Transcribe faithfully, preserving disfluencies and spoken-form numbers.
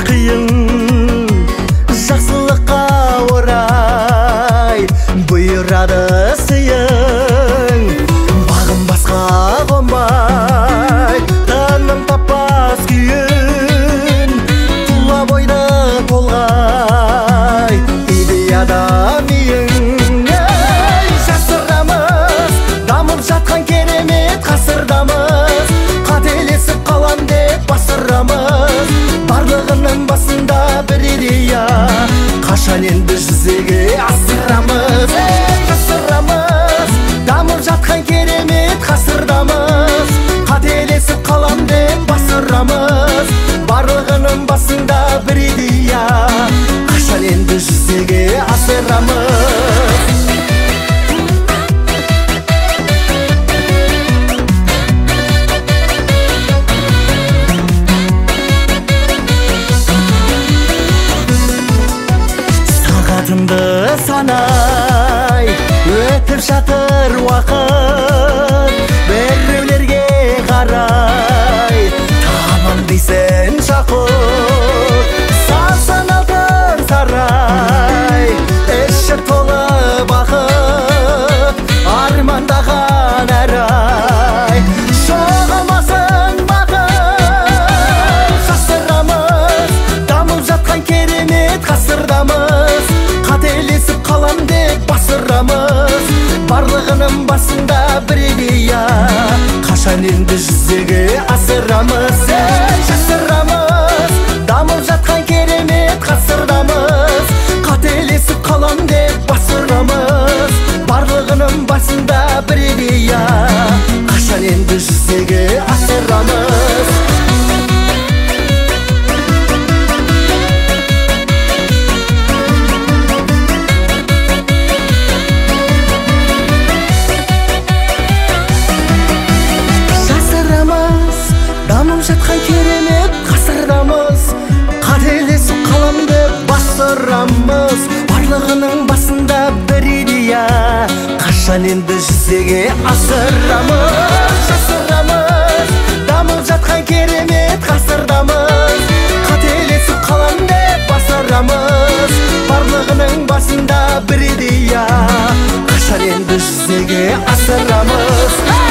қиын жақсылыққа орай бұйырады сыйың бағым басқа қонбай таным таппас күйін тұла бойды толғай идеяда миың жасырамыз дамып жатқан керемет ғасырдамыз қателесіп қалам деп басырамыз барлығының басында бір идея қашан енді жүзеге асырамыз жасырамыз дамып жатқан керемет ғасырдамыз қателесіп қалам деп басырамыз барлығының басында бір идея қашан енді жүзеге асырамыз санай өтіп жатыр уақыт біреулерге қарай тамам дейсің жақұт сарсан алтын сарай іші толы бақыт армандаған әр ай жоғалмасын бақыт жасырамыз дамып жатқан керемет ғасырдамыз қателесіп қалам деп басырамыз барлығының басында бір идея қашан енді жүзеге асырамыз жасырамыз дамып жатқан керемет ғасырдамыз қателесіп қалам деп басырамыз барлығының басында бір идея қашан енді жүзеге асырамыз дамып жатқан керемет ғасырдамыз қателесіп қалам деп басырамыз барлығының басында бір идея қашан енді жүзеге асырамыз жасырамыз дамып жатқан керемет ғасырдамыз қателесіп қалам деп басырамыз барлығының басында бір идея қашан енді жүзеге асырамыз